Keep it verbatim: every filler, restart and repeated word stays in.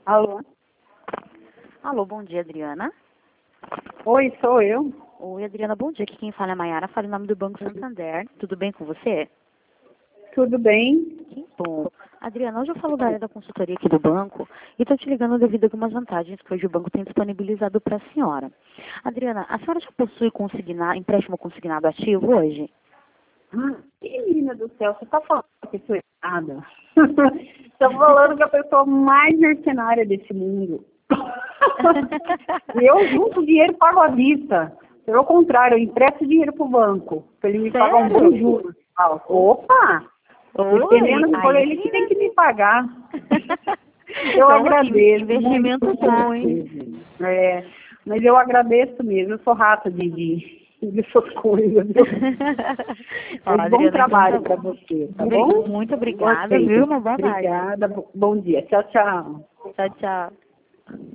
Alô? Alô, bom dia, Adriana. Oi, sou eu. Oi, Adriana, bom dia. Aqui quem fala é a Mayara, fala em nome do Banco Santander. Tudo bem com você? Tudo bem? Que bom. Adriana, hoje eu falo da área da consultoria aqui do banco e estou te ligando devido a algumas vantagens que hoje o banco tem disponibilizado para a senhora. Adriana, a senhora já possui consigna, empréstimo consignado ativo hoje? Ah, que menina do céu, você está falando que a pessoa errada. Estou falando com a pessoa mais mercenária desse mundo. Eu junto dinheiro pago à vista. Pelo contrário, eu empresto dinheiro para o banco, para ele me Sério? pagar um bom juros. Ah, opa! Dependendo por ele que tem que me pagar. Eu então, agradeço. Investimento bom, hein? É, mas eu agradeço mesmo, eu sou rata de, de, dessas coisas. Viu? Ó, Mas bom Adriana, trabalho então para tá você, tá bom. bom? Muito obrigada, Ok. viu? Uma boa tarde. Obrigada, bom dia. Tchau, tchau. Tchau, tchau.